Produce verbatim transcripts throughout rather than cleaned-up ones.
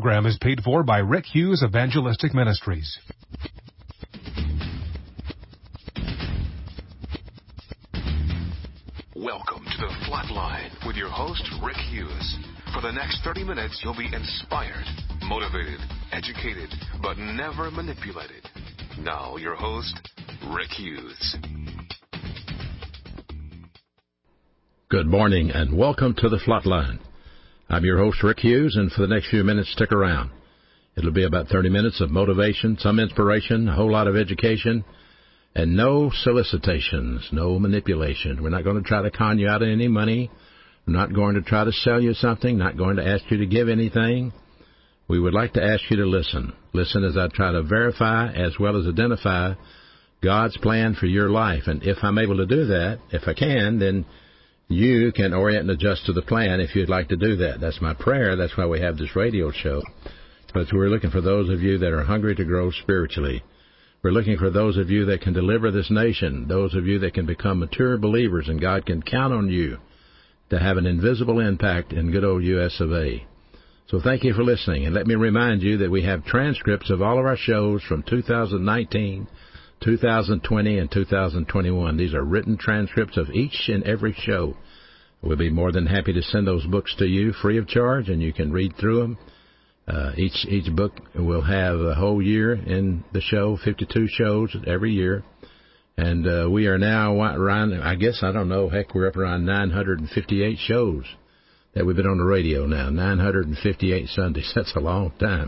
program is paid for by Rick Hughes Evangelistic Ministries. Welcome to The Flatline with your host, Rick Hughes. For the next thirty minutes, you'll be inspired, motivated, educated, but never manipulated. Now, your host, Rick Hughes. Good morning and welcome to The Flatline. I'm your host, Rick Hughes, and for the next few minutes, stick around. It'll be about thirty minutes of motivation, some inspiration, a whole lot of education, and no solicitations, no manipulation. We're not going to try to con you out of any money. We're not going to try to sell you something, not going to ask you to give anything. We would like to ask you to listen. Listen as I try to verify as well as identify God's plan for your life. And if I'm able to do that, if I can, then you can orient and adjust to the plan if you'd like to do that. That's my prayer. That's why we have this radio show. But we're looking for those of you that are hungry to grow spiritually. We're looking for those of you that can deliver this nation, those of you that can become mature believers, and God can count on you to have an invisible impact in good old U S of A. So thank you for listening. And let me remind you that we have transcripts of all of our shows from two thousand nineteen, two thousand twenty, and two thousand twenty-one. These are written transcripts of each and every show. We'll be more than happy to send those books to you free of charge, and you can read through them. Uh, each each book will have a whole year in the show, fifty-two shows every year. And uh, we are now around, I guess, I don't know, heck, we're up around nine hundred fifty-eight shows that we've been on the radio now, nine hundred fifty-eight Sundays. That's a long time.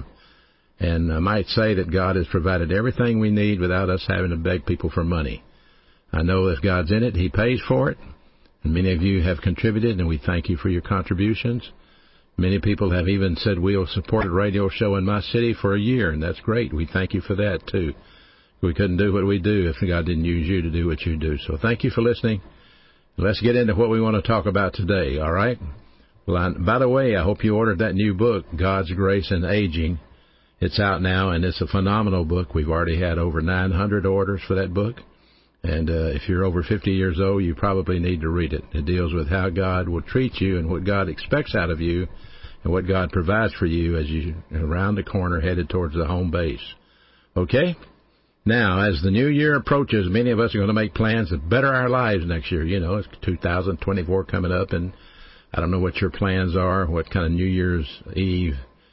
And I might say that God has provided everything we need without us having to beg people for money. I know if God's in it, He pays for it. And many of you have contributed, and we thank you for your contributions. Many people have even said, we'll support a radio show in my city for a year, and that's great. We thank you for that, too. We couldn't do what we do if God didn't use you to do what you do. So thank you for listening. Let's get into what we want to talk about today, all right? Well, I, by the way, I hope you ordered that new book, God's Grace in Aging. It's out now, and it's a phenomenal book. We've already had over nine hundred orders for that book. And uh, if you're over fifty years old, you probably need to read it. It deals with how God will treat you and what God expects out of you and what God provides for you as you around the corner headed towards the home base. Okay? Now, as the new year approaches, many of us are going to make plans to better our lives next year. You know, it's two thousand twenty-four coming up, and I don't know what your plans are, what kind of New Year's Eve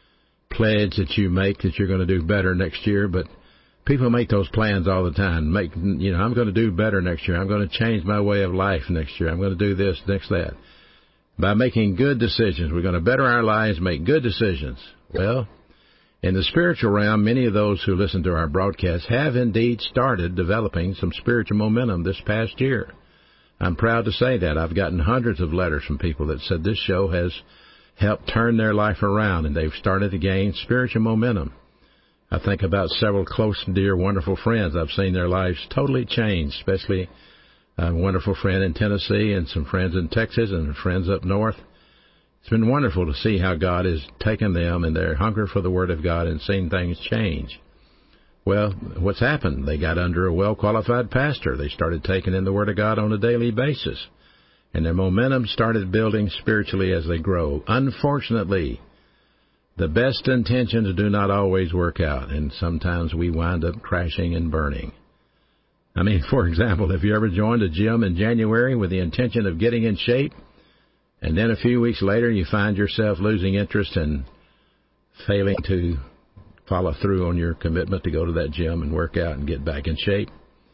pledge that you make that you're going to do better next year, but people make those plans all the time. Make, you know, I'm going to do better next year. I'm going to change my way of life next year. I'm going to do this, next, that. By making good decisions, we're going to better our lives, make good decisions. Well, in the spiritual realm, many of those who listen to our broadcast have indeed started developing some spiritual momentum this past year. I'm proud to say that. I've gotten hundreds of letters from people that said this show has helped turn their life around, and they've started to gain spiritual momentum. I think about several close, dear, wonderful friends. I've seen their lives totally change, especially a wonderful friend in Tennessee and some friends in Texas and friends up north. It's been wonderful to see how God has taken them and their hunger for the Word of God and seen things change. Well, what's happened? They got under a well-qualified pastor. They started taking in the Word of God on a daily basis. And their momentum started building spiritually as they grow. Unfortunately, the best intentions do not always work out, and sometimes we wind up crashing and burning. I mean, for example, have you ever joined a gym in January with the intention of getting in shape, and then a few weeks later you find yourself losing interest and failing to follow through on your commitment to go to that gym and work out and get back in shape?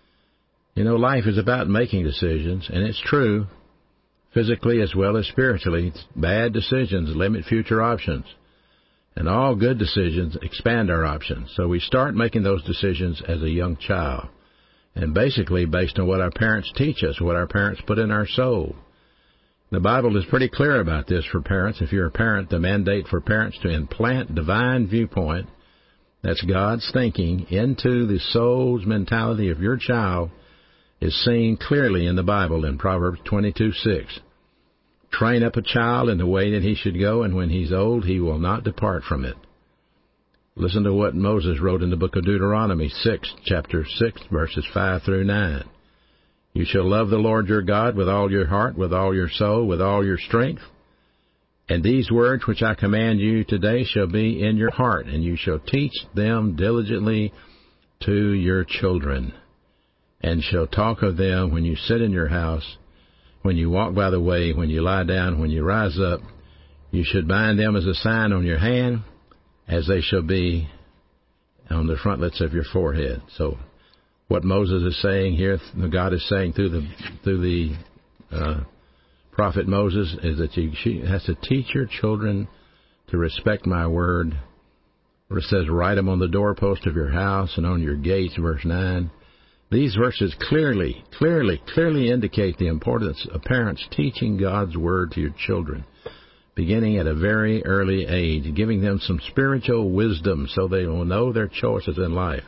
You know, life is about making decisions, and it's true, physically as well as spiritually. Bad decisions limit future options. And all good decisions expand our options. So we start making those decisions as a young child. And basically based on what our parents teach us, what our parents put in our soul. The Bible is pretty clear about this for parents. If you're a parent, the mandate for parents to implant divine viewpoint, that's God's thinking, into the soul's mentality of your child is seen clearly in the Bible in Proverbs twenty-two six. Train up a child in the way that he should go, and when he's old, he will not depart from it. Listen to what Moses wrote in the book of Deuteronomy six, chapter six, verses five through nine. You shall love the Lord your God with all your heart, with all your soul, with all your strength. And these words which I command you today shall be in your heart, and you shall teach them diligently to your children, and shall talk of them when you sit in your house, when you walk by the way, when you lie down, when you rise up. You should bind them as a sign on your hand, as they shall be on the frontlets of your forehead. So what Moses is saying here, God is saying through the through the uh, prophet Moses, is that you she has to teach your children to respect my word. Where it says, write them on the doorpost of your house and on your gates, verse nine. These verses clearly, clearly, clearly indicate the importance of parents teaching God's word to your children, beginning at a very early age, giving them some spiritual wisdom so they will know their choices in life.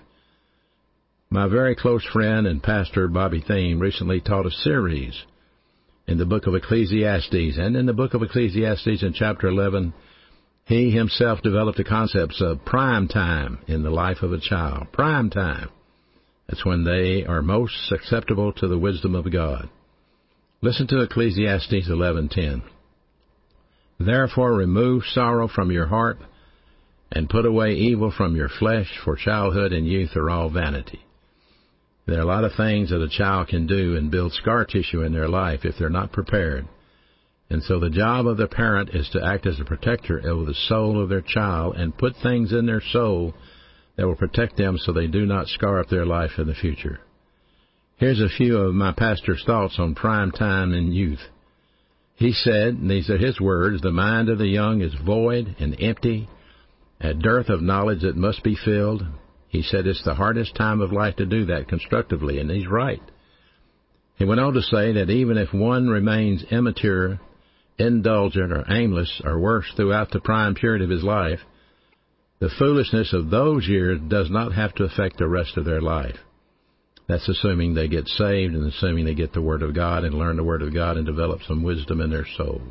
My very close friend and pastor, Bobby Thiem, recently taught a series in the book of Ecclesiastes. And in the book of Ecclesiastes in chapter eleven, he himself developed the concepts of prime time in the life of a child. Prime time. That's when they are most susceptible to the wisdom of God. Listen to Ecclesiastes eleven ten. Therefore remove sorrow from your heart, and put away evil from your flesh, for childhood and youth are all vanity. There are a lot of things that a child can do and build scar tissue in their life if they're not prepared. And so the job of the parent is to act as a protector of the soul of their child and put things in their soul that will protect them so they do not scar up their life in the future. Here's a few of my pastor's thoughts on prime time and youth. He said, and these are his words, the mind of the young is void and empty, a dearth of knowledge that must be filled. He said it's the hardest time of life to do that constructively, and he's right. He went on to say that even if one remains immature, indulgent, or aimless, or worse, throughout the prime period of his life, the foolishness of those years does not have to affect the rest of their life. That's assuming they get saved and assuming they get the Word of God and learn the Word of God and develop some wisdom in their soul.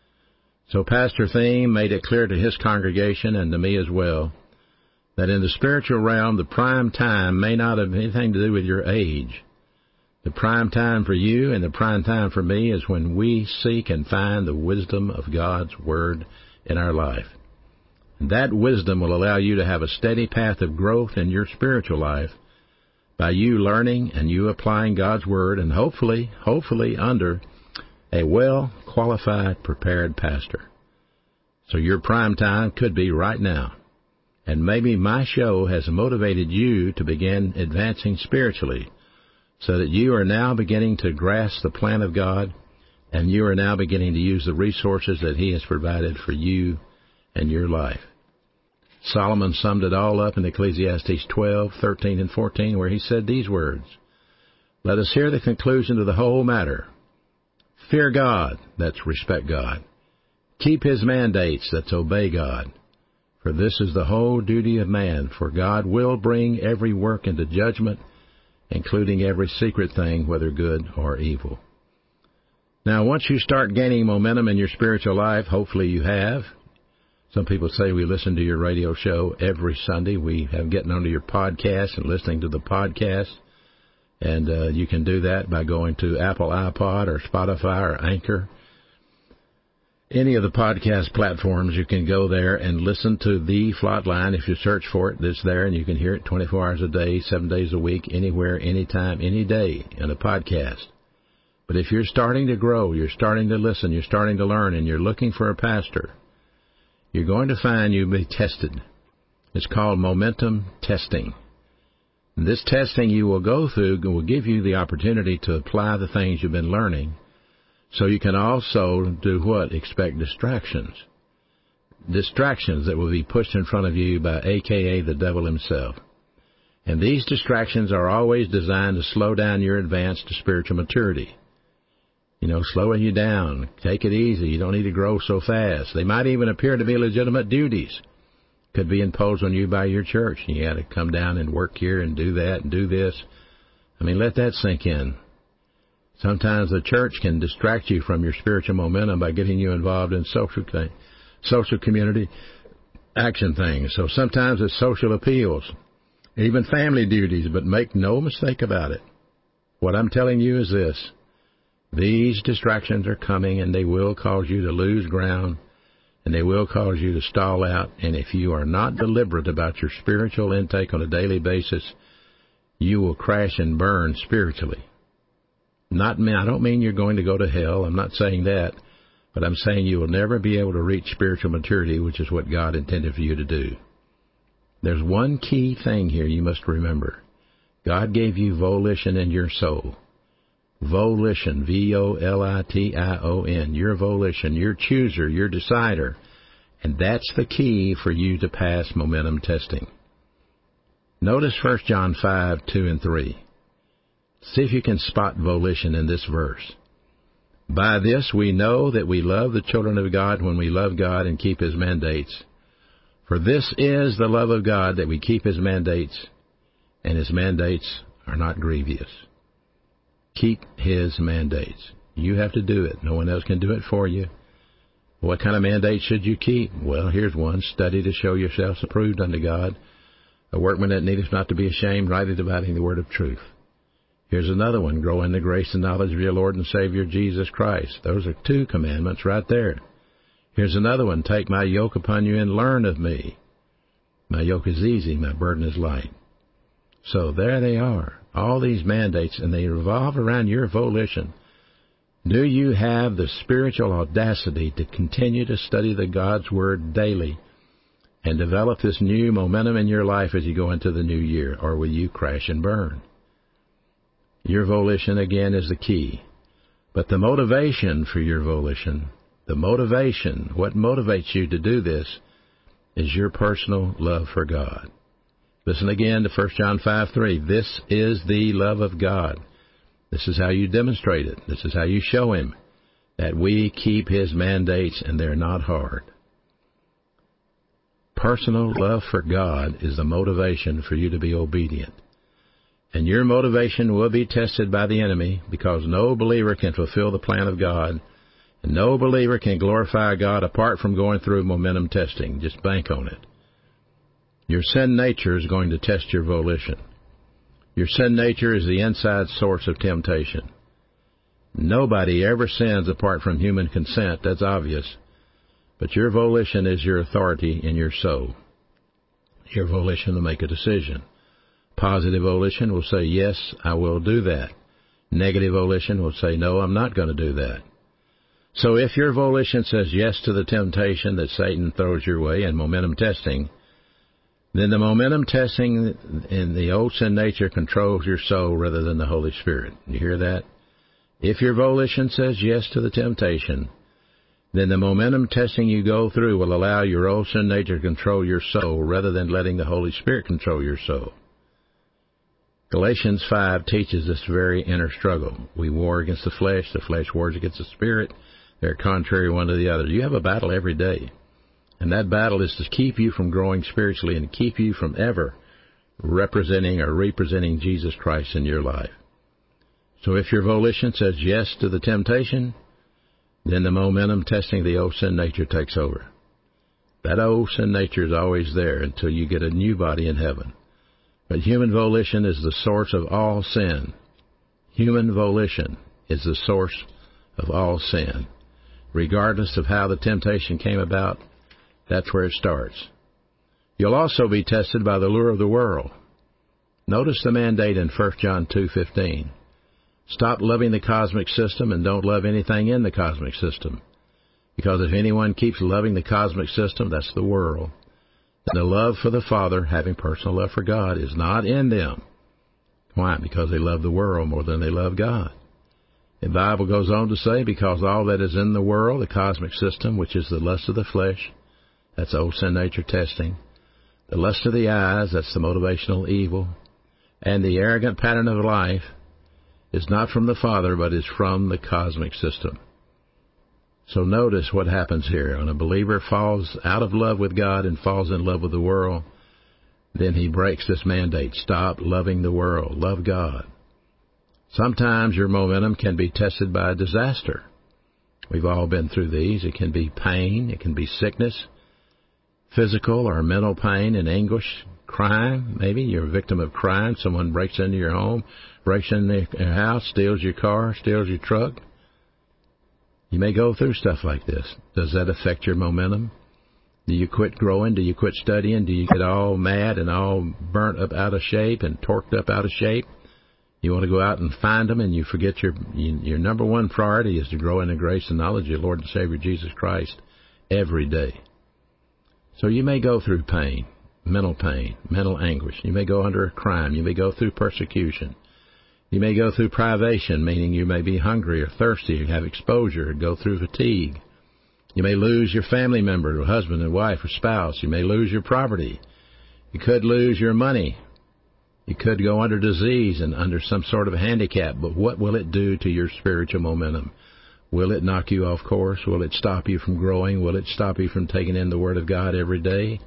So Pastor Thiem made it clear to his congregation and to me as well that in the spiritual realm, the prime time may not have anything to do with your age. The prime time for you and the prime time for me is when we seek and find the wisdom of God's Word in our life. And that wisdom will allow you to have a steady path of growth in your spiritual life by you learning and you applying God's Word, and hopefully, hopefully under a well-qualified, prepared pastor. So your prime time could be right now. And maybe my show has motivated you to begin advancing spiritually so that you are now beginning to grasp the plan of God and you are now beginning to use the resources that He has provided for you and your life. Solomon summed it all up in Ecclesiastes twelve, thirteen, and fourteen, where he said these words, let us hear the conclusion to the whole matter. Fear God, that's respect God. Keep His mandates, that's obey God. For this is the whole duty of man, for God will bring every work into judgment, including every secret thing, whether good or evil. Now, once you start gaining momentum in your spiritual life, hopefully you have. Some people say we listen to your radio show every Sunday. We have getting onto your podcast and listening to the podcast. And uh, you can do that by going to Apple iPod or Spotify or Anchor. Any of the podcast platforms, you can go there and listen to the Flatline. If you search for it, it's there, and you can hear it twenty-four hours a day, seven days a week, anywhere, anytime, any day in a podcast. But if you're starting to grow, you're starting to listen, you're starting to learn, and you're looking for a pastor, you're going to find you'll be tested. It's called momentum testing. And this testing you will go through will give you the opportunity to apply the things you've been learning. So you can also do what? Expect distractions. Distractions that will be pushed in front of you by A K A the devil himself. And these distractions are always designed to slow down your advance to spiritual maturity. You know, slowing you down. Take it easy. You don't need to grow so fast. They might even appear to be legitimate duties. Could be imposed on you by your church. You got to come down and work here and do that and do this. I mean, let that sink in. Sometimes the church can distract you from your spiritual momentum by getting you involved in social social community action things. So sometimes it's social appeals, even family duties, but make no mistake about it. What I'm telling you is this. These distractions are coming, and they will cause you to lose ground and they will cause you to stall out. And if you are not deliberate about your spiritual intake on a daily basis, you will crash and burn spiritually. Not me. I don't mean you're going to go to hell. I'm not saying that. But I'm saying you will never be able to reach spiritual maturity, which is what God intended for you to do. There's one key thing here you must remember. God gave you volition in your soul. Volition, V O L I T I O N, your volition, your chooser, your decider. And that's the key for you to pass momentum testing. Notice First John five, two and three. See if you can spot volition in this verse. By this we know that we love the children of God when we love God and keep His mandates. For this is the love of God, that we keep His mandates, and His mandates are not grievous. Keep His mandates. You have to do it. No one else can do it for you. What kind of mandate should you keep? Well, here's one. Study to show yourselves approved unto God, a workman that needeth not to be ashamed, rightly dividing the word of truth. Here's another one. Grow in the grace and knowledge of your Lord and Savior Jesus Christ. Those are two commandments right there. Here's another one. Take my yoke upon you and learn of me. My yoke is easy, my burden is light. So there they are. All these mandates, and they revolve around your volition. Do you have the spiritual audacity to continue to study the God's Word daily and develop this new momentum in your life as you go into the new year, or will you crash and burn? Your volition, again, is the key. But the motivation for your volition, the motivation, what motivates you to do this, is your personal love for God. Listen again to First John five, three. This is the love of God. This is how you demonstrate it. This is how you show Him that we keep His mandates, and they're not hard. Personal love for God is the motivation for you to be obedient. And your motivation will be tested by the enemy, because no believer can fulfill the plan of God, and no believer can glorify God apart from going through momentum testing. Just bank on it. Your sin nature is going to test your volition. Your sin nature is the inside source of temptation. Nobody ever sins apart from human consent, that's obvious. But your volition is your authority in your soul. Your volition will make a decision. Positive volition will say, yes, I will do that. Negative volition will say, no, I'm not going to do that. So if your volition says yes to the temptation that Satan throws your way in momentum testing, then the momentum testing in the old sin nature controls your soul rather than the Holy Spirit. You hear that? If your volition says yes to the temptation, then the momentum testing you go through will allow your old sin nature to control your soul rather than letting the Holy Spirit control your soul. Galatians five teaches this very inner struggle. We war against the flesh. The flesh wars against the spirit. They're contrary one to the other. You have a battle every day. And that battle is to keep you from growing spiritually and to keep you from ever representing or representing Jesus Christ in your life. So if your volition says yes to the temptation, then the momentum testing the old sin nature takes over. That old sin nature is always there until you get a new body in heaven. But human volition is the source of all sin. Human volition is the source of all sin. Regardless of how the temptation came about, that's where it starts. You'll also be tested by the lure of the world. Notice the mandate in First John two fifteen. Stop loving the cosmic system and don't love anything in the cosmic system. Because if anyone keeps loving the cosmic system, that's the world. The love for the Father, having personal love for God, is not in them. Why? Because they love the world more than they love God. The Bible goes on to say, because all that is in the world, the cosmic system, which is the lust of the flesh, that's old sin nature testing, the lust of the eyes, that's the motivational evil, and the arrogant pattern of life is not from the Father, but is from the cosmic system. So notice what happens here. When a believer falls out of love with God and falls in love with the world, then he breaks this mandate. Stop loving the world. Love God. Sometimes your momentum can be tested by a disaster. We've all been through these. It can be pain. It can be sickness, physical or mental pain and anguish, crime. Maybe you're a victim of crime. Someone breaks into your home, breaks into your house, steals your car, steals your truck. You may go through stuff like this. Does that affect your momentum? Do you quit growing? Do you quit studying? Do you get all mad and all burnt up out of shape and torqued up out of shape? You want to go out and find them, and you forget your your number one priority is to grow in the grace and knowledge of your Lord and Savior Jesus Christ every day. So you may go through pain, mental pain, mental anguish. You may go under a crime. You may go through persecution. You may go through privation, meaning you may be hungry or thirsty or have exposure or go through fatigue. You may lose your family member, or husband and wife or spouse. You may lose your property. You could lose your money. You could go under disease and under some sort of handicap. But what will it do to your spiritual momentum? Will it knock you off course? Will it stop you from growing? Will it stop you from taking in the Word of God every day?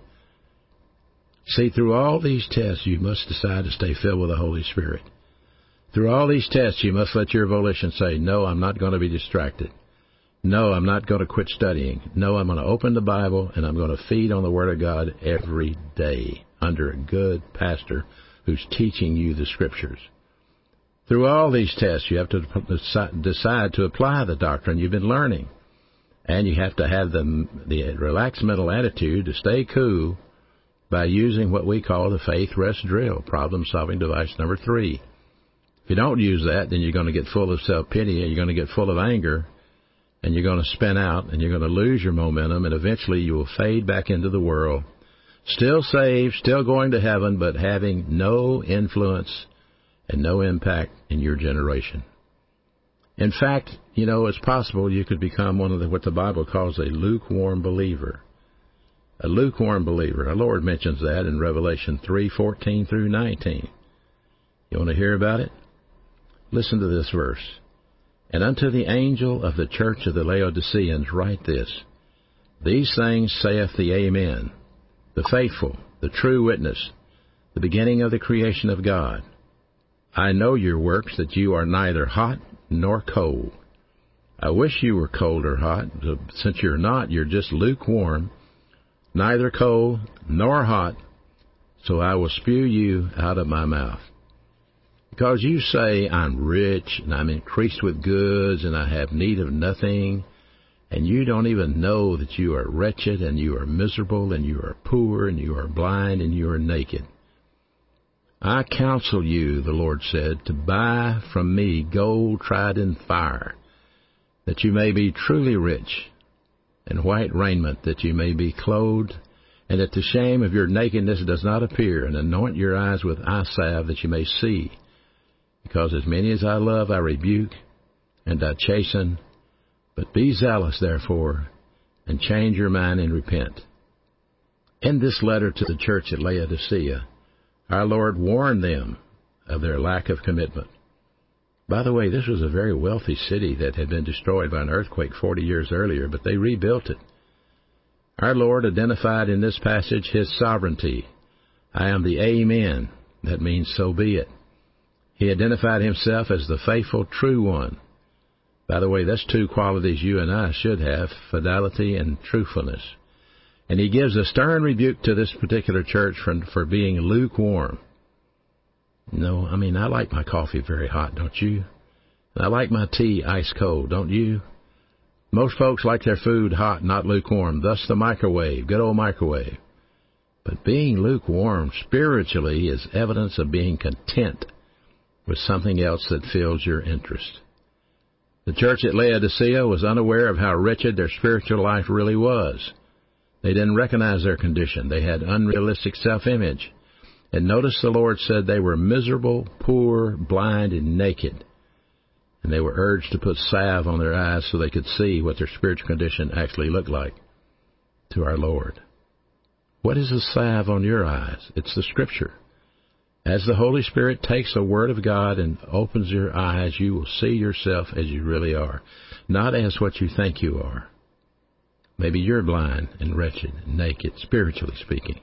See, through all these tests, you must decide to stay filled with the Holy Spirit. Through all these tests, you must let your volition say, no, I'm not going to be distracted. No, I'm not going to quit studying. No, I'm going to open the Bible, and I'm going to feed on the Word of God every day under a good pastor who's teaching you the Scriptures. Through all these tests, you have to decide to apply the doctrine you've been learning. And you have to have the, the relaxed mental attitude to stay cool by using what we call the faith rest drill, problem-solving device number three. If you don't use that, then you're going to get full of self-pity, and you're going to get full of anger, and you're going to spin out, and you're going to lose your momentum, and eventually you will fade back into the world, still saved, still going to heaven, but having no influence and no impact in your generation. In fact, you know, it's possible you could become one of the, what the Bible calls a lukewarm believer. A lukewarm believer. Our Lord mentions that in Revelation three fourteen through nineteen. You want to hear about it? Listen to this verse. And unto the angel of the church of the Laodiceans write this, These things saith the Amen, the faithful, the true witness, the beginning of the creation of God. I know your works, that you are neither hot nor cold. I wish you were cold or hot. Since you're not, you're just lukewarm, neither cold nor hot, so I will spew you out of my mouth. Because you say, I'm rich, and I'm increased with goods, and I have need of nothing, and you don't even know that you are wretched, and you are miserable, and you are poor, and you are blind, and you are naked. I counsel you, the Lord said, to buy from me gold tried in fire, that you may be truly rich, and white raiment, that you may be clothed, and that the shame of your nakedness does not appear, and anoint your eyes with eye salve, that you may see. Because as many as I love, I rebuke, and I chasten. But be zealous, therefore, and change your mind and repent. In this letter to the church at Laodicea, our Lord warned them of their lack of commitment. By the way, this was a very wealthy city that had been destroyed by an earthquake forty years earlier, but they rebuilt it. Our Lord identified in this passage His sovereignty. I am the Amen. That means so be it. He identified Himself as the faithful, true one. By the way, that's two qualities you and I should have, fidelity and truthfulness. And He gives a stern rebuke to this particular church for, for being lukewarm. No, I mean, I like my coffee very hot, don't you? And I like my tea ice cold, don't you? Most folks like their food hot, not lukewarm. Thus the microwave, good old microwave. But being lukewarm spiritually is evidence of being content with something else that fills your interest. The church at Laodicea was unaware of how wretched their spiritual life really was. They didn't recognize their condition. They had unrealistic self-image. And notice the Lord said they were miserable, poor, blind, and naked. And they were urged to put salve on their eyes so they could see what their spiritual condition actually looked like to our Lord. What is the salve on your eyes? It's the Scripture. As the Holy Spirit takes the Word of God and opens your eyes, you will see yourself as you really are, not as what you think you are. Maybe you're blind and wretched and naked, spiritually speaking.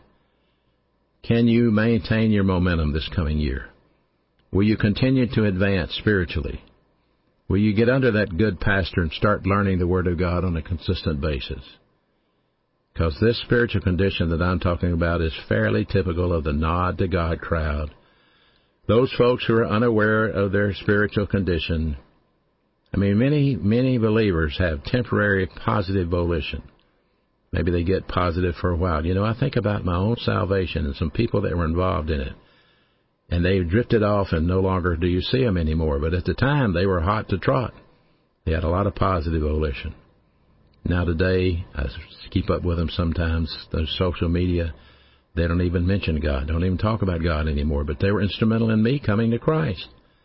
Can you maintain your momentum this coming year? Will you continue to advance spiritually? Will you get under that good pastor and start learning the Word of God on a consistent basis? Because this spiritual condition that I'm talking about is fairly typical of the nod to God crowd. Those folks who are unaware of their spiritual condition I mean, many, many believers have temporary positive volition. Maybe they get positive for a while. You know, I think about my own salvation and some people that were involved in it. And they drifted off and no longer do you see them anymore. But at the time, they were hot to trot. They had a lot of positive volition. Now today, I keep up with them sometimes. Those social media, they don't even mention God, don't even talk about God anymore. But they were instrumental in me coming to Christ.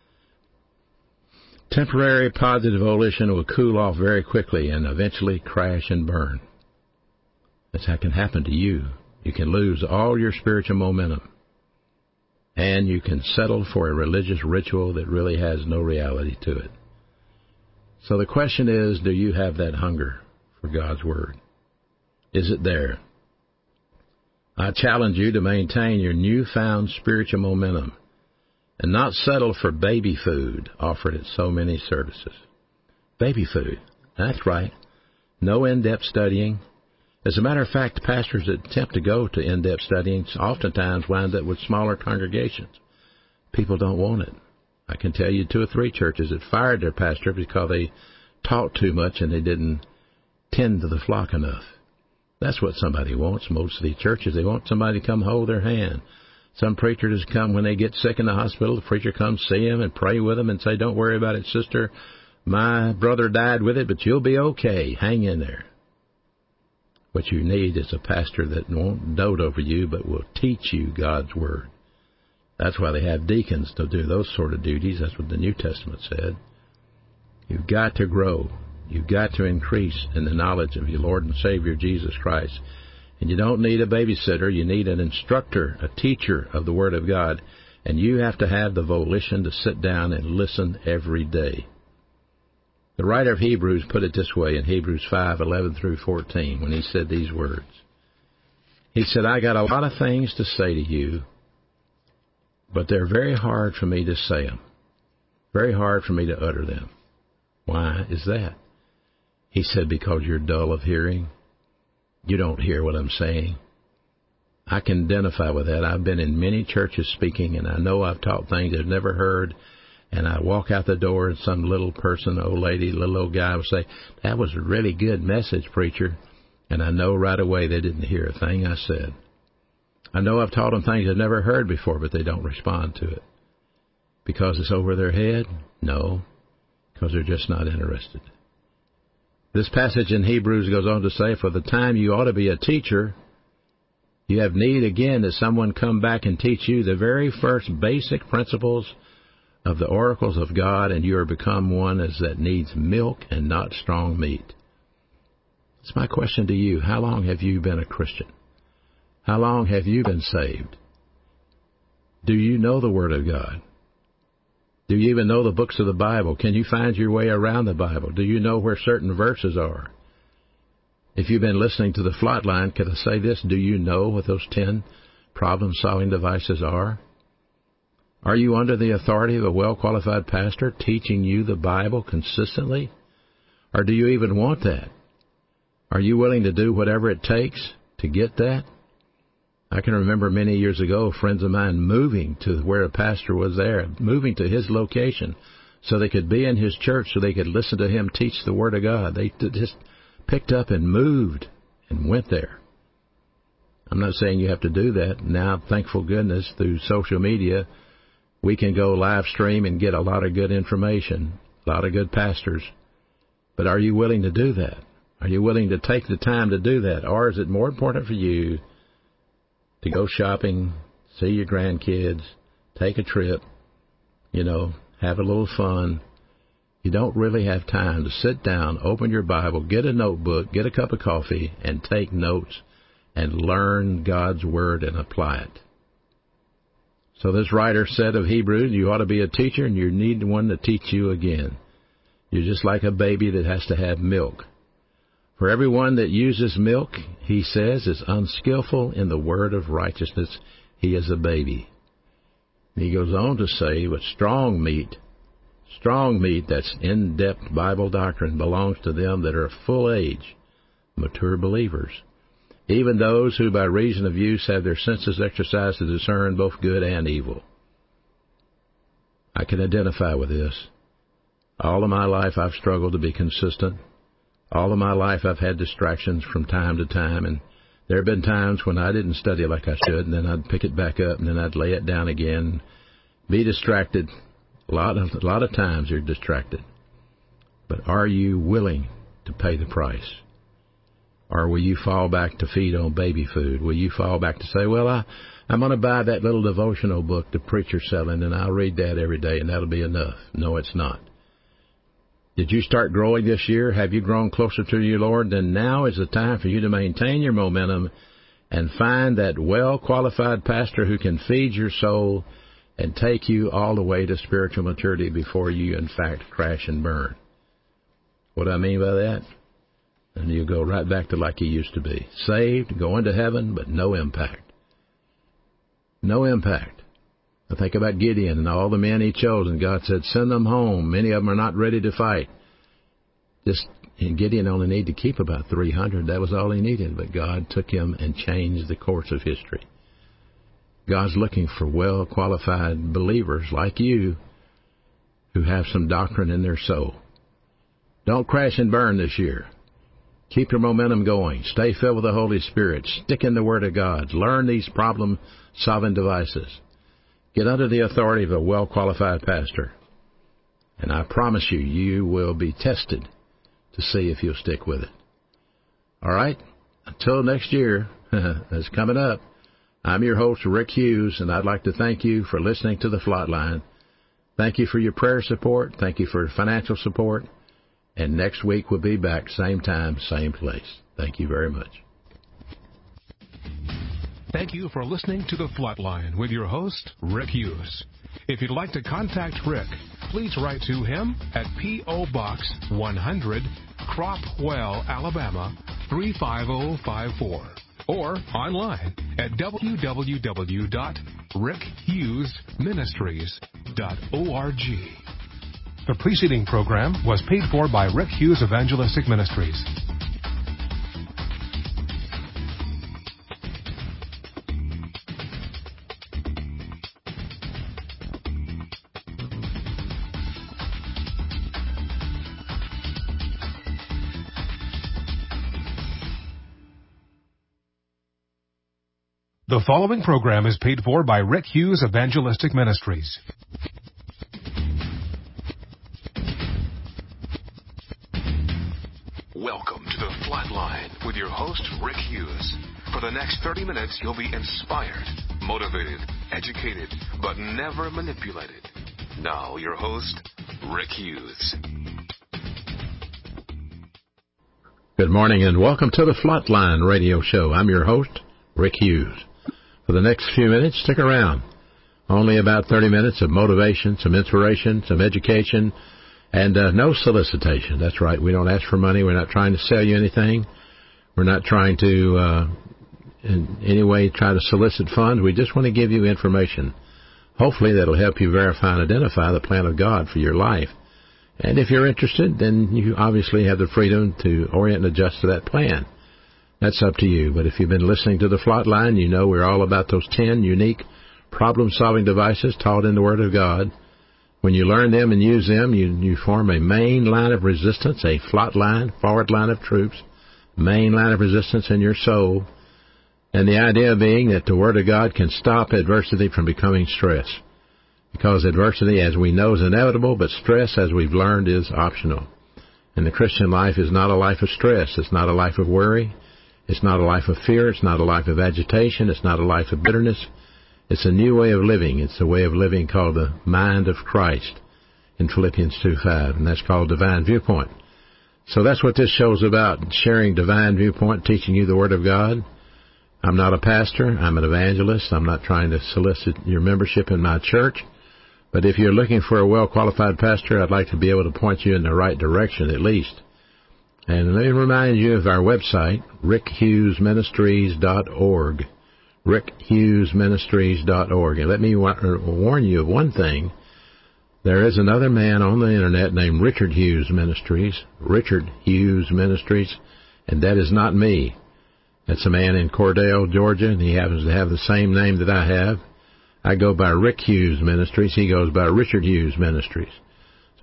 Temporary positive volition will cool off very quickly and eventually crash and burn. That's how it can happen to you. You can lose all your spiritual momentum. And you can settle for a religious ritual that really has no reality to it. So the question is, do you have that hunger for God's Word? Is it there? I challenge you to maintain your newfound spiritual momentum and not settle for baby food offered at so many services. Baby food. That's right. No in-depth studying. As a matter of fact, pastors that attempt to go to in-depth studying oftentimes wind up with smaller congregations. People don't want it. I can tell you two or three churches that fired their pastor because they taught too much and they didn't tend to the flock enough. That's what somebody wants. Most of these churches, they want somebody to come hold their hand. Some preacher just come when they get sick in the hospital. The preacher comes see them and pray with them and say, don't worry about it, sister. My brother died with it, but you'll be okay. Hang in there. What you need is a pastor that won't dote over you, but will teach you God's Word. That's why they have deacons to do those sort of duties. That's what the New Testament said. You've got to grow. You've got to increase in the knowledge of your Lord and Savior, Jesus Christ. And you don't need a babysitter. You need an instructor, a teacher of the Word of God. And you have to have the volition to sit down and listen every day. The writer of Hebrews put it this way in Hebrews five, eleven through fourteen, when he said these words. He said, I got a lot of things to say to you, but they're very hard for me to say them. Very hard for me to utter them. Why is that? He said, because you're dull of hearing. You don't hear what I'm saying. I can identify with that. I've been in many churches speaking, and I know I've taught things I've never heard. And I walk out the door, and some little person, old lady, little old guy will say, that was a really good message, preacher. And I know right away they didn't hear a thing I said. I know I've taught them things they've never heard before, but they don't respond to it. Because it's over their head? No, because they're just not interested. This passage in Hebrews goes on to say, for the time you ought to be a teacher, you have need again that someone come back and teach you the very first basic principles of the oracles of God, and you are become one as that needs milk and not strong meat. It's my question to you. How long have you been a Christian? How long have you been saved? Do you know the Word of God? Do you even know the books of the Bible? Can you find your way around the Bible? Do you know where certain verses are? If you've been listening to the Flatline, can I say this? Do you know what those ten problem-solving devices are? Are you under the authority of a well-qualified pastor teaching you the Bible consistently? Or do you even want that? Are you willing to do whatever it takes to get that? I can remember many years ago, friends of mine moving to where a pastor was there, moving to his location so they could be in his church, so they could listen to him teach the Word of God. They just picked up and moved and went there. I'm not saying you have to do that. Now, thankful goodness, through social media, we can go live stream and get a lot of good information, a lot of good pastors. But are you willing to do that? Are you willing to take the time to do that? Or is it more important for you to go shopping, see your grandkids, take a trip, you know, have a little fun? You don't really have time to sit down, open your Bible, get a notebook, get a cup of coffee, and take notes and learn God's Word and apply it. So this writer said of Hebrews, you ought to be a teacher and you need one to teach you again. You're just like a baby that has to have milk. For everyone that uses milk, he says, is unskillful in the word of righteousness. He is a baby. And he goes on to say, but strong meat, strong meat that's in-depth Bible doctrine belongs to them that are full age, mature believers. Even those who by reason of use have their senses exercised to discern both good and evil. I can identify with this. All of my life I've struggled to be consistent. All of my life I've had distractions from time to time, and there have been times when I didn't study like I should, and then I'd pick it back up, and then I'd lay it down again, be distracted. A lot of, a lot of times you're distracted. But are you willing to pay the price? Or will you fall back to feed on baby food? Will you fall back to say, well, I, I'm going to buy that little devotional book the preacher's selling, and I'll read that every day, and that'll be enough? No, it's not. Did you start growing this year? Have you grown closer to your Lord? Then now is the time for you to maintain your momentum and find that well-qualified pastor who can feed your soul and take you all the way to spiritual maturity before you, in fact, crash and burn. What do I mean by that? And you go right back to like you used to be. Saved, going to heaven, but no impact. No impact. I think about Gideon and all the men he chose, and God said, send them home. Many of them are not ready to fight. Just, and Gideon only needed to keep about three hundred. That was all he needed. But God took him and changed the course of history. God's looking for well-qualified believers like you who have some doctrine in their soul. Don't crash and burn this year. Keep your momentum going. Stay filled with the Holy Spirit. Stick in the Word of God. Learn these problem-solving devices. Get under the authority of a well-qualified pastor. And I promise you, you will be tested to see if you'll stick with it. All right? Until next year, that's coming up, I'm your host, Rick Hughes, and I'd like to thank you for listening to The Flatline. Thank you for your prayer support. Thank you for financial support. And next week we'll be back, same time, same place. Thank you very much. Thank you for listening to The Flatline with your host, Rick Hughes. If you'd like to contact Rick, please write to him at P O. Box one hundred, Cropwell, Alabama three five zero five four, or online at w w w dot rick hughes ministries dot org. The preceding program was paid for by Rick Hughes Evangelistic Ministries. The following program is paid for by Rick Hughes Evangelistic Ministries. Welcome to The Flatline with your host, Rick Hughes. For the next thirty minutes, you'll be inspired, motivated, educated, but never manipulated. Now, your host, Rick Hughes. Good morning and welcome to The Flatline radio show. I'm your host, Rick Hughes. For the next few minutes, stick around. Only about thirty minutes of motivation, some inspiration, some education, and uh, no solicitation. That's right. We don't ask for money. We're not trying to sell you anything. We're not trying to, uh, in any way, try to solicit funds. We just want to give you information. Hopefully that'll help you verify and identify the plan of God for your life. And if you're interested, then you obviously have the freedom to orient and adjust to that plan. That's up to you. But if you've been listening to The Flatline, you know we're all about those ten unique problem-solving devices taught in the Word of God. When you learn them and use them, you, you form a main line of resistance, a flat line, forward line of troops, main line of resistance in your soul. And the idea being that the Word of God can stop adversity from becoming stress. Because adversity, as we know, is inevitable, but stress, as we've learned, is optional. And the Christian life is not a life of stress. It's not a life of worry. It's not a life of fear. It's not a life of agitation. It's not a life of bitterness. It's a new way of living. It's a way of living called the mind of Christ in Philippians two five, and that's called Divine Viewpoint. So that's what this show's about, sharing Divine Viewpoint, teaching you the Word of God. I'm not a pastor. I'm an evangelist. I'm not trying to solicit your membership in my church. But if you're looking for a well-qualified pastor, I'd like to be able to point you in the right direction at least. And let me remind you of our website, rick hughes ministries dot org. rick hughes ministries dot org. And let me warn you of one thing. There is another man on the Internet named Richard Hughes Ministries, Richard Hughes Ministries, and that is not me. That's a man in Cordell, Georgia, and he happens to have the same name that I have. I go by Rick Hughes Ministries. He goes by Richard Hughes Ministries. So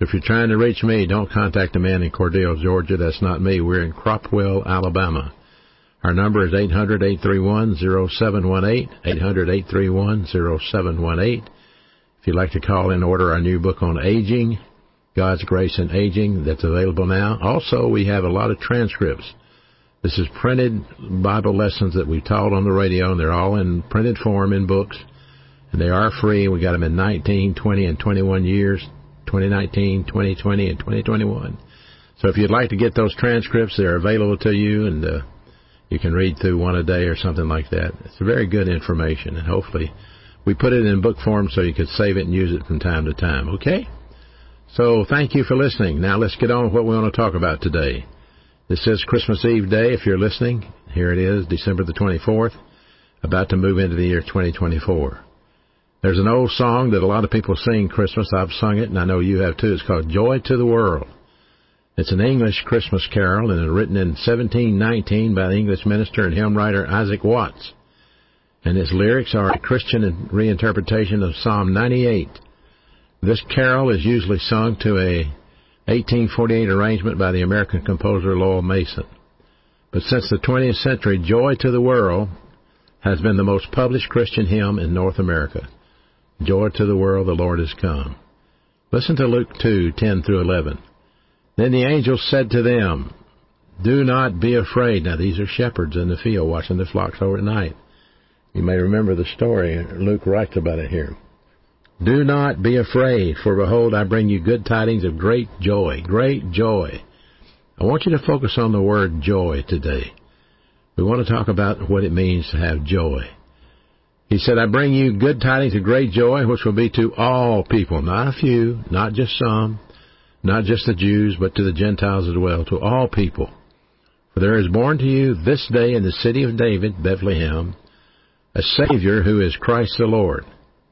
So if you're trying to reach me, don't contact a man in Cordell, Georgia. That's not me. We're in Cropwell, Alabama. Our number is eight hundred, eight three one, zero seven one eight, eight hundred, eight three one, zero seven one eight. If you'd like to call in, order our new book on aging, God's Grace in Aging, that's available now. Also, we have a lot of transcripts. This is printed Bible lessons that we've taught on the radio, and they're all in printed form in books, and they are free. We got them in nineteen, twenty, and twenty-one years, twenty nineteen, twenty twenty, and twenty twenty-one. So if you'd like to get those transcripts, they're available to you, and uh, you can read through one a day or something like that. It's very good information, and hopefully we put it in book form so you could save it and use it from time to time, okay? So thank you for listening. Now let's get on with what we want to talk about today. This is Christmas Eve Day, if you're listening. Here it is, December the twenty-fourth, about to move into the year twenty twenty-four. There's an old song that a lot of people sing Christmas. I've sung it, and I know you have too. It's called Joy to the World. It's an English Christmas carol, and it's written in seventeen nineteen by the English minister and hymn writer Isaac Watts. And its lyrics are a Christian reinterpretation of Psalm ninety-eight. This carol is usually sung to a eighteen forty-eight arrangement by the American composer Lowell Mason. But since the twentieth century, Joy to the World has been the most published Christian hymn in North America. Joy to the world, the Lord has come. Listen to Luke two, ten through eleven. Then the angel said to them, do not be afraid. Now these are shepherds in the field watching the flocks over at night. You may remember the story. Luke writes about it here. Do not be afraid, for behold, I bring you good tidings of great joy, great joy. I want you to focus on the word joy today. We want to talk about what it means to have joy. He said, I bring you good tidings of great joy, which will be to all people, not a few, not just some, not just the Jews, but to the Gentiles as well, to all people. For there is born to you this day in the city of David, Bethlehem, a Savior who is Christ the Lord.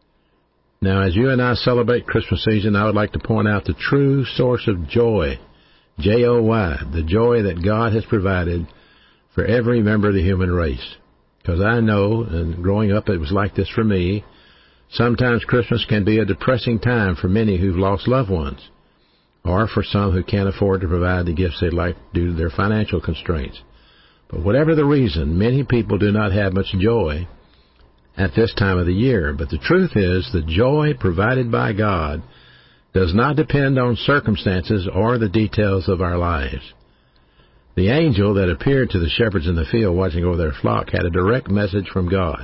Now, as you and I celebrate Christmas season, I would like to point out the true source of joy, J O Y, the joy that God has provided for every member of the human race. Because I know, and growing up it was like this for me, sometimes Christmas can be a depressing time for many who've lost loved ones, or for some who can't afford to provide the gifts they'd like due to their financial constraints. But whatever the reason, many people do not have much joy at this time of the year. But the truth is, the joy provided by God does not depend on circumstances or the details of our lives. The angel that appeared to the shepherds in the field watching over their flock had a direct message from God.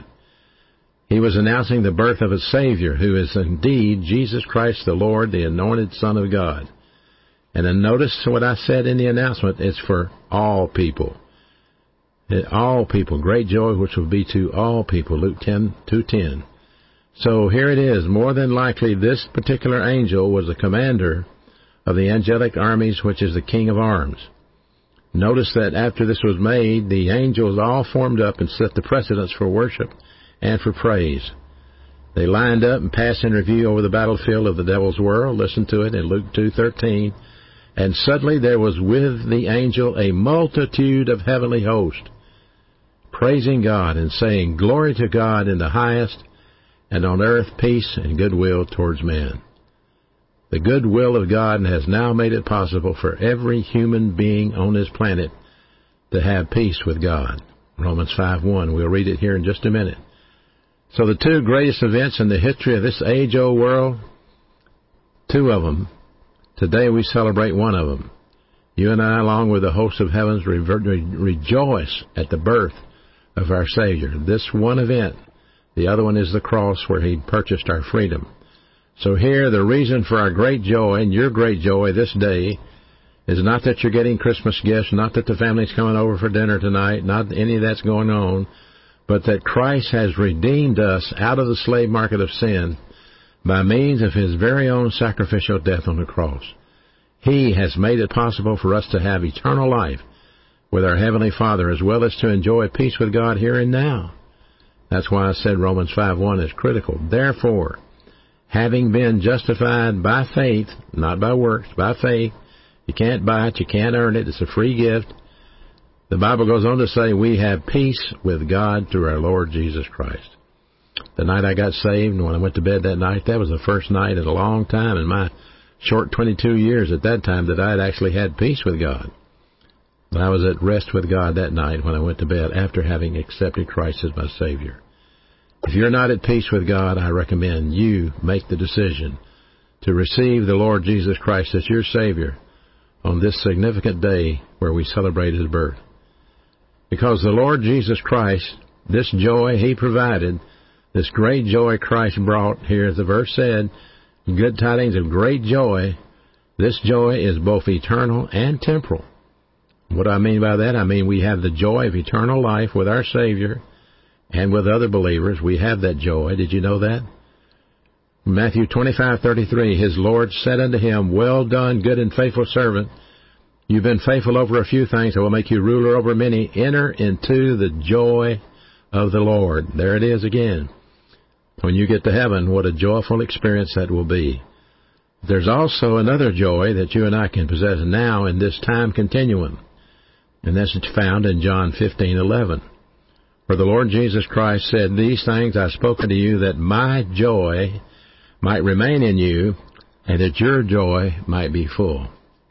He was announcing the birth of a Savior who is indeed Jesus Christ the Lord, the anointed Son of God. And then notice what I said in the announcement, it's for all people. All people, great joy which will be to all people, Luke ten, two ten. So here it is, more than likely this particular angel was the commander of the angelic armies, which is the King of Arms. Notice that after this was made, the angels all formed up and set the precedence for worship and for praise. They lined up and passed in review over the battlefield of the devil's world. Listen to it in Luke two thirteen. And suddenly there was with the angel a multitude of heavenly hosts, praising God and saying, Glory to God in the highest, and on earth peace and goodwill towards men. The goodwill of God has now made it possible for every human being on this planet to have peace with God. Romans five one. We'll read it here in just a minute. So the two greatest events in the history of this age-old world, two of them, today we celebrate one of them. You and I, along with the hosts of heavens, re- re- rejoice at the birth of our Savior. This one event. The other one is the cross where He purchased our freedom. So here, the reason for our great joy and your great joy this day is not that you're getting Christmas gifts, not that the family's coming over for dinner tonight, not any of that's going on, but that Christ has redeemed us out of the slave market of sin by means of His very own sacrificial death on the cross. He has made it possible for us to have eternal life with our Heavenly Father, as well as to enjoy peace with God here and now. That's why I said Romans five one is critical. Therefore, having been justified by faith, not by works, by faith, you can't buy it, you can't earn it, it's a free gift. The Bible goes on to say we have peace with God through our Lord Jesus Christ. The night I got saved, and when I went to bed that night, that was the first night in a long time in my short twenty-two years at that time that I had actually had peace with God. But I was at rest with God that night when I went to bed after having accepted Christ as my Savior. If you're not at peace with God, I recommend you make the decision to receive the Lord Jesus Christ as your Savior on this significant day where we celebrate His birth. Because the Lord Jesus Christ, this joy He provided, this great joy Christ brought, here as the verse said, good tidings of great joy, this joy is both eternal and temporal. What do I mean by that? I mean we have the joy of eternal life with our Savior and with other believers. We have that joy. Did you know that? Matthew twenty-five thirty-three, His Lord said unto him, Well done, good and faithful servant. You've been faithful over a few things. I will make you ruler over many. Enter into the joy of the Lord. There it is again. When you get to heaven, what a joyful experience that will be. There's also another joy that you and I can possess now in this time continuum. And that's found in John fifteen eleven, where the Lord Jesus Christ said, These things I spoke unto you, that my joy might remain in you, and that your joy might be full.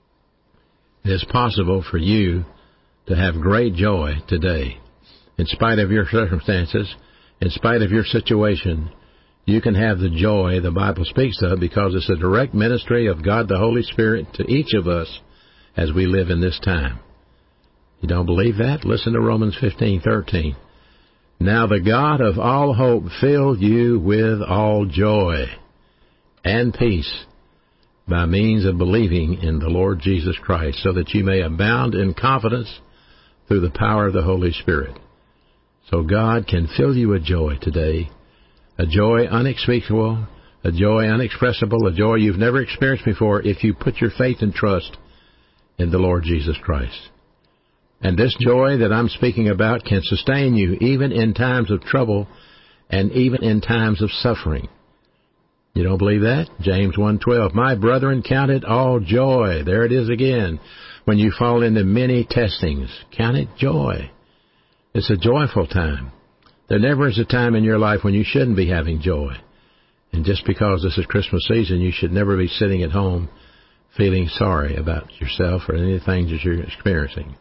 It is possible for you to have great joy today. In spite of your circumstances, in spite of your situation, you can have the joy the Bible speaks of, because it's a direct ministry of God the Holy Spirit to each of us as we live in this time. You don't believe that? Listen to Romans fifteen thirteen. Now the God of all hope fill you with all joy and peace by means of believing in the Lord Jesus Christ, so that you may abound in confidence through the power of the Holy Spirit. So God can fill you with joy today, a joy unspeakable, a joy unexpressible, a joy you've never experienced before if you put your faith and trust in the Lord Jesus Christ. And this joy that I'm speaking about can sustain you even in times of trouble and even in times of suffering. You don't believe that? James one twelve, My brethren, count it all joy. There it is again. When you fall into many testings, count it joy. It's a joyful time. There never is a time in your life when you shouldn't be having joy. And just because this is Christmas season, you should never be sitting at home feeling sorry about yourself or any of the things that you're experiencing.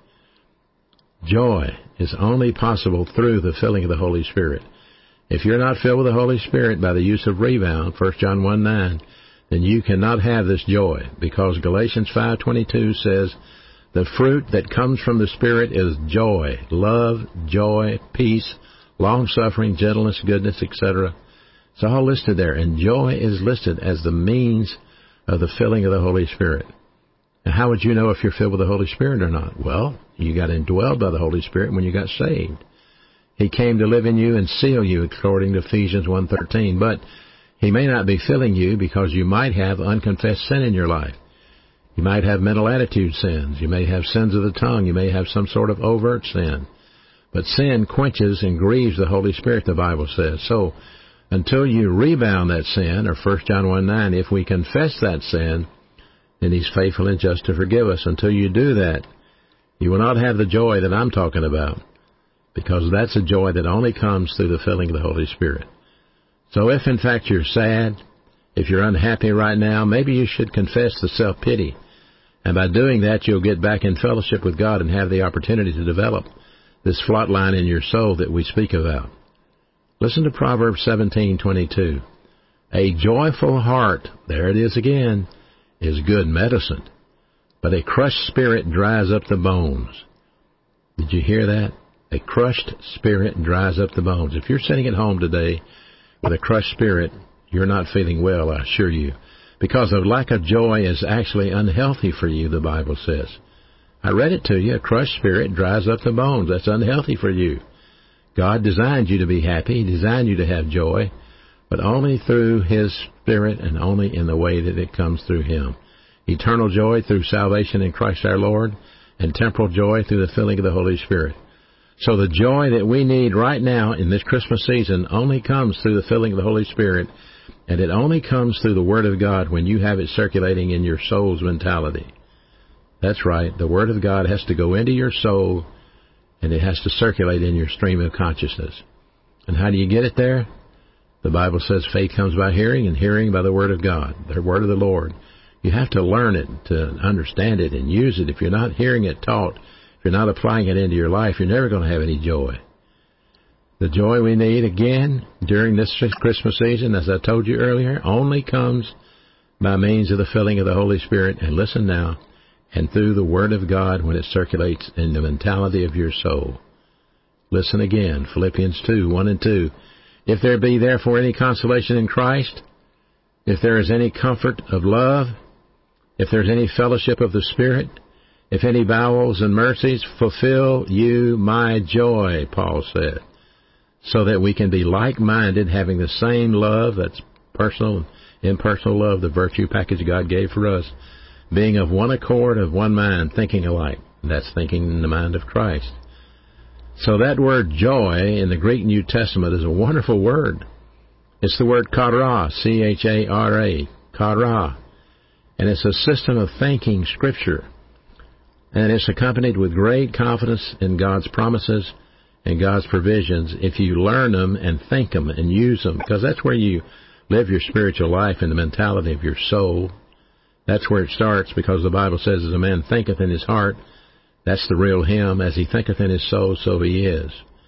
Joy is only possible through the filling of the Holy Spirit. If you're not filled with the Holy Spirit by the use of rebound, First John one nine, then you cannot have this joy, because Galatians five twenty-two says, the fruit that comes from the Spirit is joy, love, joy, peace, long-suffering, gentleness, goodness, et cetera. It's all listed there, and joy is listed as the means of the filling of the Holy Spirit. Now, how would you know if you're filled with the Holy Spirit or not? Well, you got indwelled by the Holy Spirit when you got saved. He came to live in you and seal you, according to Ephesians one thirteen. But He may not be filling you because you might have unconfessed sin in your life. You might have mental attitude sins. You may have sins of the tongue. You may have some sort of overt sin. But sin quenches and grieves the Holy Spirit, the Bible says. So until you rebound that sin, or First John one nine, if we confess that sin, then He's faithful and just to forgive us. Until you do that, you will not have the joy that I'm talking about, because that's a joy that only comes through the filling of the Holy Spirit. So if in fact you're sad, if you're unhappy right now, maybe you should confess the self-pity. And by doing that, you'll get back in fellowship with God and have the opportunity to develop this flat line in your soul that we speak about. Listen to Proverbs seventeen twenty-two. A joyful heart, there it is again, is good medicine, but a crushed spirit dries up the bones. Did you hear that? A crushed spirit dries up the bones. If you're sitting at home today with a crushed spirit, you're not feeling well, I assure you. Because a lack of joy is actually unhealthy for you, the Bible says. I read it to you. A crushed spirit dries up the bones. That's unhealthy for you. God designed you to be happy. He designed you to have joy, but only through His Spirit and only in the way that it comes through Him. Eternal joy through salvation in Christ our Lord, and temporal joy through the filling of the Holy Spirit. So the joy that we need right now in this Christmas season only comes through the filling of the Holy Spirit, and it only comes through the Word of God when you have it circulating in your soul's mentality. That's right. The Word of God has to go into your soul, and it has to circulate in your stream of consciousness. And how do you get it there? The Bible says faith comes by hearing, and hearing by the Word of God, the Word of the Lord. You have to learn it to understand it and use it. If you're not hearing it taught, if you're not applying it into your life, you're never going to have any joy. The joy we need, again, during this Christmas season, as I told you earlier, only comes by means of the filling of the Holy Spirit, and listen now, and through the Word of God when it circulates in the mentality of your soul. Listen again, Philippians two, one and two. If there be therefore any consolation in Christ, if there is any comfort of love, if there is any fellowship of the Spirit, if any bowels and mercies, fulfill you my joy, Paul said, so that we can be like-minded, having the same love, that's personal, impersonal love, the virtue package God gave for us, being of one accord, of one mind, thinking alike. That's thinking in the mind of Christ. So that word joy in the Greek New Testament is a wonderful word. It's the word chara, C H A R A, chara. And it's a system of thinking Scripture. And it's accompanied with great confidence in God's promises and God's provisions if you learn them and think them and use them. Because that's where you live your spiritual life, in the mentality of your soul. That's where it starts, because the Bible says, as a man thinketh in his heart, that's the real him. As he thinketh in his soul, so he is.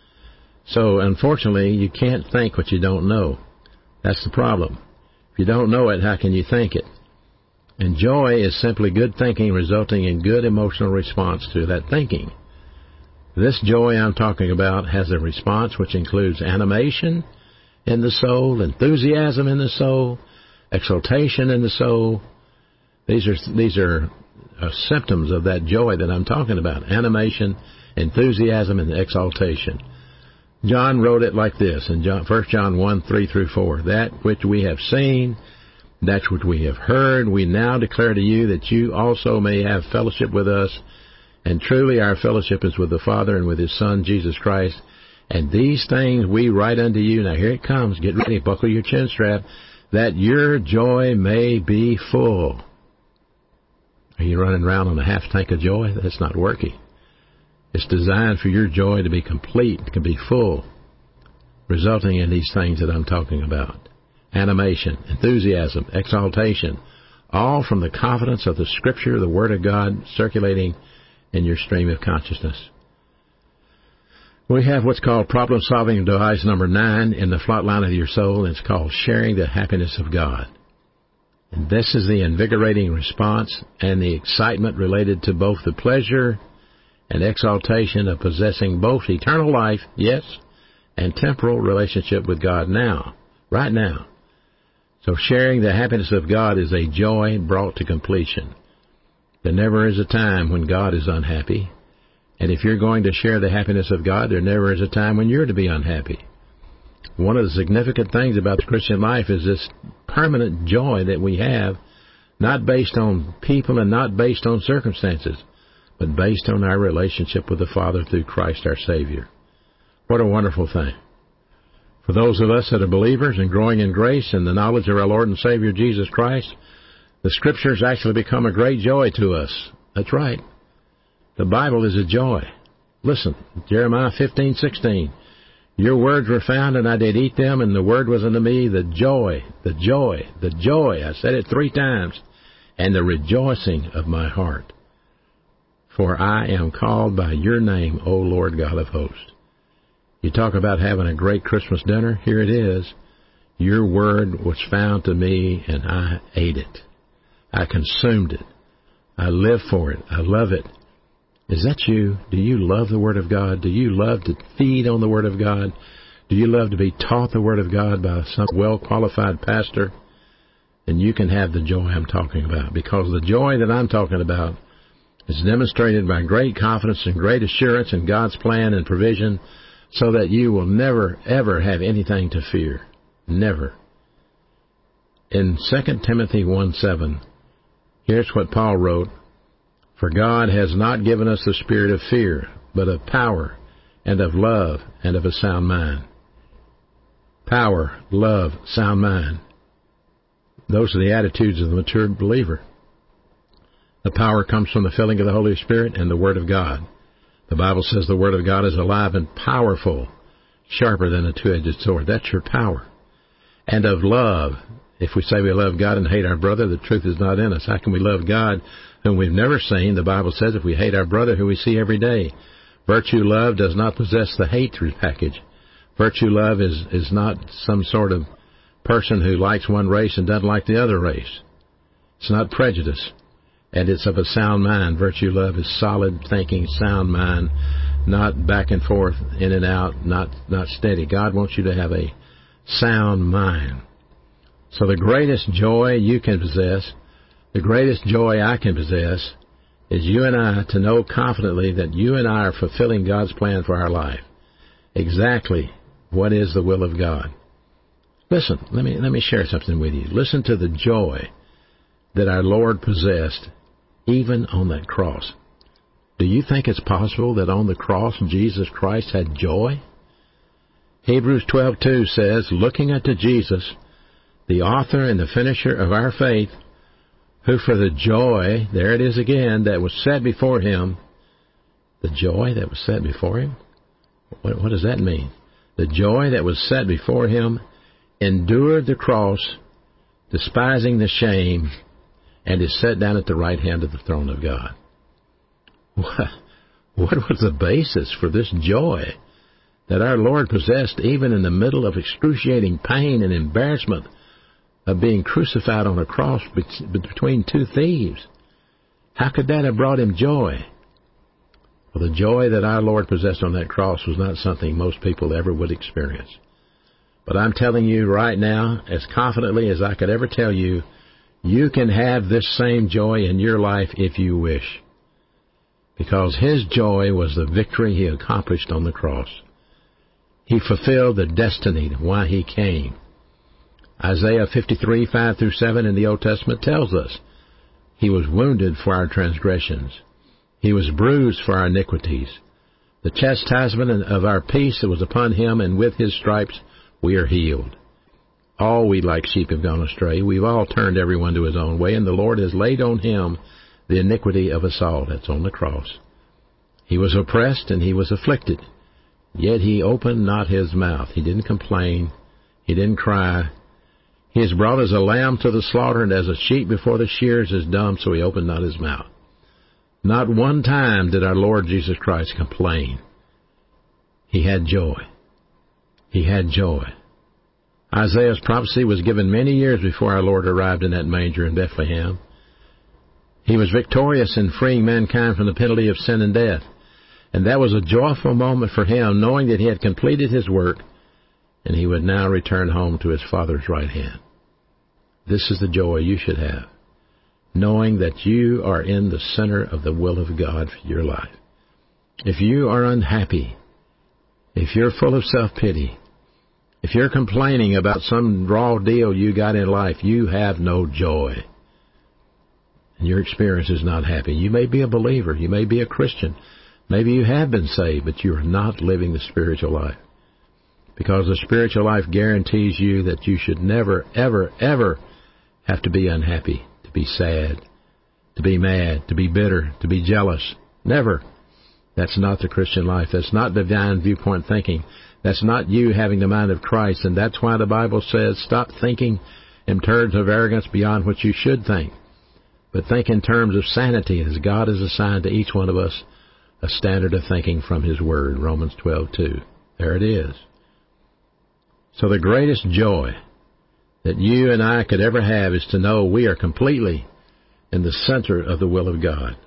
So, unfortunately, you can't think what you don't know. That's the problem. If you don't know it, how can you think it? And joy is simply good thinking resulting in good emotional response to that thinking. This joy I'm talking about has a response which includes animation in the soul, enthusiasm in the soul, exultation in the soul. These are these are uh, symptoms of that joy that I'm talking about: animation, enthusiasm, and exaltation. John wrote it like this in John, First John one, three through four. That which we have seen, that which we have heard, we now declare to you, that you also may have fellowship with us. And truly our fellowship is with the Father and with His Son, Jesus Christ. And these things we write unto you. Now here it comes. Get ready. Buckle your chin strap. That your joy may be full. Are you running around on a half tank of joy? That's not working. It's designed for your joy to be complete, to be full, resulting in these things that I'm talking about. Animation, enthusiasm, exaltation, all from the confidence of the Scripture, the Word of God, circulating in your stream of consciousness. We have what's called problem-solving device number nine in the flat line of your soul, and it's called sharing the happiness of God. And this is the invigorating response and the excitement related to both the pleasure and exaltation of possessing both eternal life, yes, and temporal relationship with God now, right now. So sharing the happiness of God is a joy brought to completion. There never is a time when God is unhappy. And if you're going to share the happiness of God, there never is a time when you're to be unhappy. One of the significant things about the Christian life is this permanent joy that we have, not based on people and not based on circumstances, but based on our relationship with the Father through Christ our Savior. What a wonderful thing. For those of us that are believers and growing in grace and the knowledge of our Lord and Savior Jesus Christ, the Scriptures actually become a great joy to us. That's right. The Bible is a joy. Listen, Jeremiah fifteen sixteen. Your words were found, and I did eat them, and the word was unto me the joy, the joy, the joy. I said it three times. And the rejoicing of my heart. For I am called by your name, O Lord God of hosts. You talk about having a great Christmas dinner. Here it is. Your word was found to me, and I ate it. I consumed it. I live for it. I love it. Is that you? Do you love the Word of God? Do you love to feed on the Word of God? Do you love to be taught the Word of God by some well-qualified pastor? Then you can have the joy I'm talking about, because the joy that I'm talking about is demonstrated by great confidence and great assurance in God's plan and provision, so that you will never, ever have anything to fear. Never. In Second Timothy one seven, here's what Paul wrote. For God has not given us the spirit of fear, but of power and of love and of a sound mind. Power, love, sound mind. Those are the attitudes of the mature believer. The power comes from the filling of the Holy Spirit and the Word of God. The Bible says the Word of God is alive and powerful, sharper than a two-edged sword. That's your power. And of love. If we say we love God and hate our brother, the truth is not in us. How can we love God whom we've never seen? The Bible says if we hate our brother who we see every day. Virtue love does not possess the hatred package. Virtue love is, is not some sort of person who likes one race and doesn't like the other race. It's not prejudice. And it's of a sound mind. Virtue love is solid thinking, sound mind, not back and forth, in and out, not, not steady. God wants you to have a sound mind. So the greatest joy you can possess, the greatest joy I can possess, is you and I to know confidently that you and I are fulfilling God's plan for our life. Exactly what is the will of God. Listen, let me let me share something with you. Listen to the joy that our Lord possessed even on that cross. Do you think it's possible that on the cross Jesus Christ had joy? Hebrews twelve two says, looking unto Jesus, the author and the finisher of our faith, who for the joy, there it is again, that was set before him, the joy that was set before him? What, what does that mean? The joy that was set before him endured the cross, despising the shame, and is set down at the right hand of the throne of God. What, what was the basis for this joy that our Lord possessed even in the middle of excruciating pain and embarrassment of being crucified on a cross between two thieves? How could that have brought him joy? Well, the joy that our Lord possessed on that cross was not something most people ever would experience. But I'm telling you right now, as confidently as I could ever tell you, you can have this same joy in your life if you wish. Because his joy was the victory he accomplished on the cross. He fulfilled the destiny why he came. Isaiah fifty-three, five through seven in the Old Testament tells us, he was wounded for our transgressions. He was bruised for our iniquities. The chastisement of our peace was upon him, and with his stripes we are healed. All we like sheep have gone astray. We've all turned everyone to his own way, and the Lord has laid on him the iniquity of us all. That's on the cross. He was oppressed and he was afflicted, yet he opened not his mouth. He didn't complain. He didn't cry. He is brought as a lamb to the slaughter, and as a sheep before the shears is dumb, so he opened not his mouth. Not one time did our Lord Jesus Christ complain. He had joy. He had joy. Isaiah's prophecy was given many years before our Lord arrived in that manger in Bethlehem. He was victorious in freeing mankind from the penalty of sin and death. And that was a joyful moment for him, knowing that he had completed his work, and he would now return home to his Father's right hand. This is the joy you should have, knowing that you are in the center of the will of God for your life. If you are unhappy, if you're full of self-pity, if you're complaining about some raw deal you got in life, you have no joy. And your experience is not happy. You may be a believer. You may be a Christian. Maybe you have been saved, but you are not living the spiritual life. Because the spiritual life guarantees you that you should never, ever, ever have to be unhappy, to be sad, to be mad, to be bitter, to be jealous. Never. That's not the Christian life. That's not divine viewpoint thinking. That's not you having the mind of Christ. And that's why the Bible says, stop thinking in terms of arrogance beyond what you should think. But think in terms of sanity, as God has assigned to each one of us a standard of thinking from his word, Romans twelve two. There it is. So the greatest joy that you and I could ever have is to know we are completely in the center of the will of God.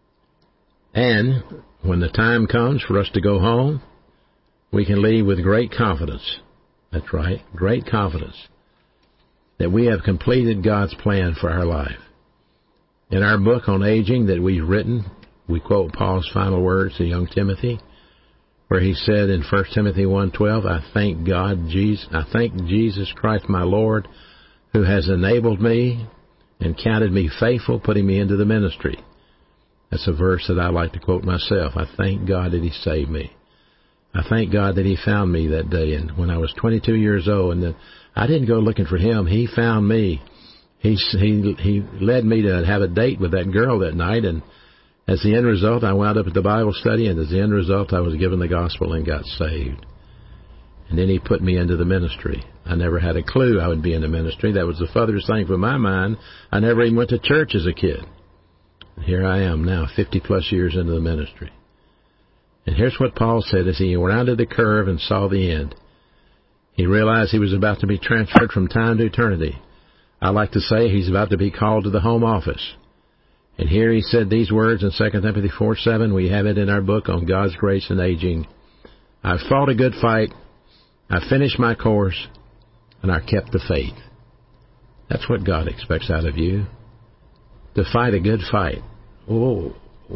And when the time comes for us to go home, we can leave with great confidence. That's right, great confidence that we have completed God's plan for our life. In our book on aging that we've written, we quote Paul's final words to young Timothy, where he said in First Timothy one twelve, I thank God, Jesus, I thank Jesus Christ my Lord, who has enabled me and counted me faithful, putting me into the ministry. That's a verse that I like to quote myself. I thank God that he saved me. I thank God that he found me that day, and when I was twenty-two years old, and then I didn't go looking for him. He found me. He he he led me to have a date with that girl that night, and as the end result, I wound up at the Bible study, and as the end result, I was given the gospel and got saved. And then he put me into the ministry. I never had a clue I would be in the ministry. That was the furthest thing from my mind. I never even went to church as a kid. And here I am now, fifty-plus years into the ministry. And here's what Paul said as he rounded the curve and saw the end. He realized he was about to be transferred from time to eternity. I like to say he's about to be called to the home office. And here he said these words in Second Timothy four seven. We have it in our book on God's grace and aging. I've fought a good fight. I finished my course. And I kept the faith. That's what God expects out of you. To fight a good fight. Oh,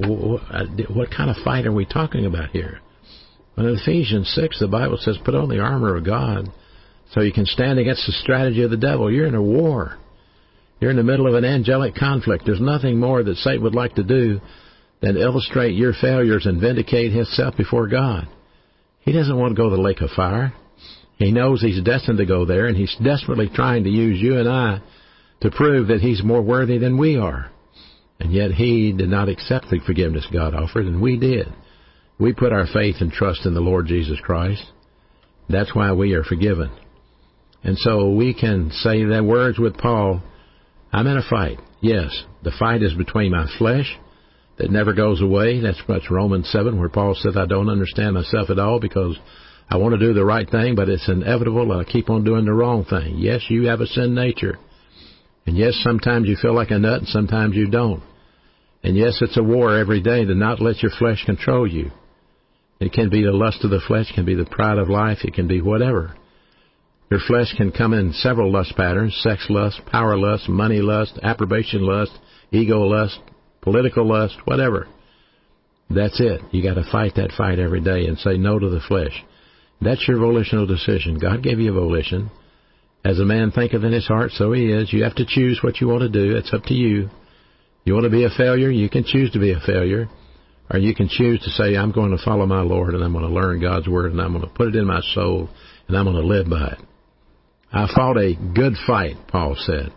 what kind of fight are we talking about here? Well, in Ephesians six, the Bible says, put on the armor of God so you can stand against the strategy of the devil. You're in a war. You're in the middle of an angelic conflict. There's nothing more that Satan would like to do than illustrate your failures and vindicate himself before God. He doesn't want to go to the lake of fire. He knows he's destined to go there, and he's desperately trying to use you and I to prove that he's more worthy than we are. And yet he did not accept the forgiveness God offered, and we did. We put our faith and trust in the Lord Jesus Christ. That's why we are forgiven. And so we can say the words with Paul, I'm in a fight. Yes, the fight is between my flesh that never goes away. That's what's Romans seven, where Paul said, I don't understand myself at all because I want to do the right thing, but it's inevitable and I keep on doing the wrong thing. Yes, you have a sin nature. And yes, sometimes you feel like a nut and sometimes you don't. And yes, it's a war every day to not let your flesh control you. It can be the lust of the flesh, it can be the pride of life, it can be whatever. Your flesh can come in several lust patterns: sex lust, power lust, money lust, approbation lust, ego lust, political lust, whatever. That's it. You got to fight that fight every day and say no to the flesh. That's your volitional decision. God gave you a volition. As a man thinketh in his heart, so he is. You have to choose what you want to do. It's up to you. You want to be a failure? You can choose to be a failure. Or you can choose to say, I'm going to follow my Lord, and I'm going to learn God's Word, and I'm going to put it in my soul, and I'm going to live by it. I fought a good fight, Paul said.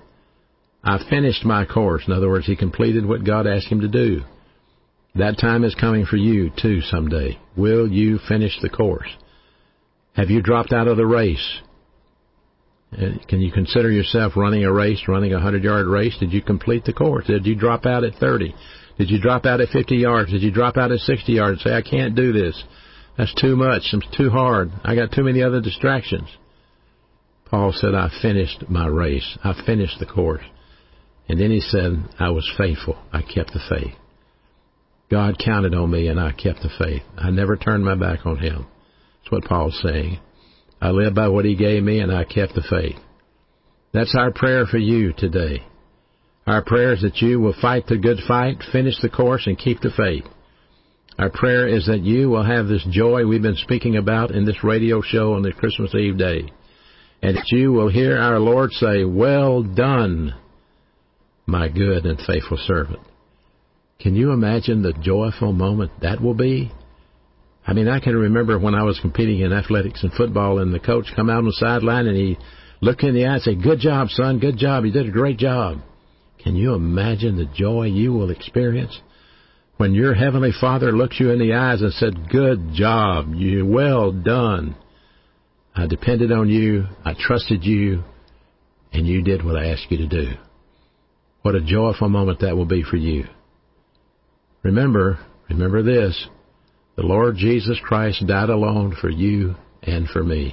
I finished my course. In other words, he completed what God asked him to do. That time is coming for you, too, someday. Will you finish the course? Have you dropped out of the race? Can you consider yourself running a race, running a hundred-yard race? Did you complete the course? Did you drop out at thirty? Did you drop out at fifty yards? Did you drop out at sixty yards and say, I can't do this. That's too much. It's too hard. I got too many other distractions. Paul said, I finished my race. I finished the course. And then he said, I was faithful. I kept the faith. God counted on me, and I kept the faith. I never turned my back on him. That's what Paul's saying. I lived by what he gave me, and I kept the faith. That's our prayer for you today. Our prayer is that you will fight the good fight, finish the course, and keep the faith. Our prayer is that you will have this joy we've been speaking about in this radio show on the Christmas Eve day, and that you will hear our Lord say, well done, my good and faithful servant. Can you imagine the joyful moment that will be? I mean, I can remember when I was competing in athletics and football, and the coach come out on the sideline, and he looked in the eye and said, good job, son, good job, you did a great job. Can you imagine the joy you will experience when your Heavenly Father looks you in the eyes and said, good job, you well done. I depended on you, I trusted you, and you did what I asked you to do. What a joyful moment that will be for you. Remember, remember this, the Lord Jesus Christ died alone for you and for me.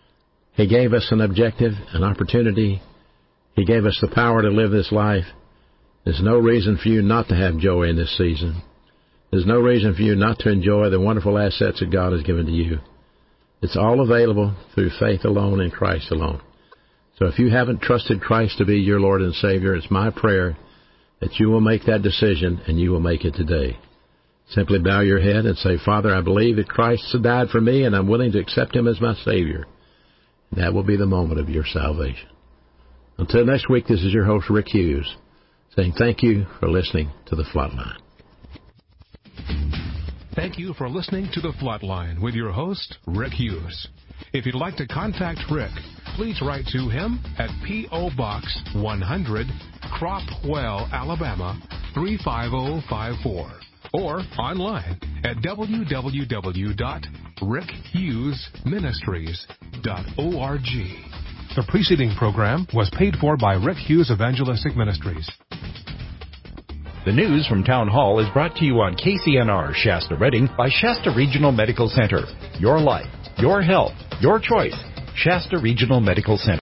He gave us an objective, an opportunity. He gave us the power to live this life. There's no reason for you not to have joy in this season. There's no reason for you not to enjoy the wonderful assets that God has given to you. It's all available through faith alone in Christ alone. So if you haven't trusted Christ to be your Lord and Savior, it's my prayer that you will make that decision, and you will make it today. Simply bow your head and say, Father, I believe that Christ died for me, and I'm willing to accept him as my Savior. And that will be the moment of your salvation. Until next week, this is your host, Rick Hughes, saying thank you for listening to The Flatline. Thank you for listening to The Flatline with your host, Rick Hughes. If you'd like to contact Rick, please write to him at P O. Box one hundred, Cropwell, Alabama three five zero five four. or online at w w w dot rick hughes ministries dot org. The preceding program was paid for by Rick Hughes Evangelistic Ministries. The news from Town Hall is brought to you on K C N R Shasta Redding by Shasta Regional Medical Center. Your life, your health, your choice. Shasta Regional Medical Center.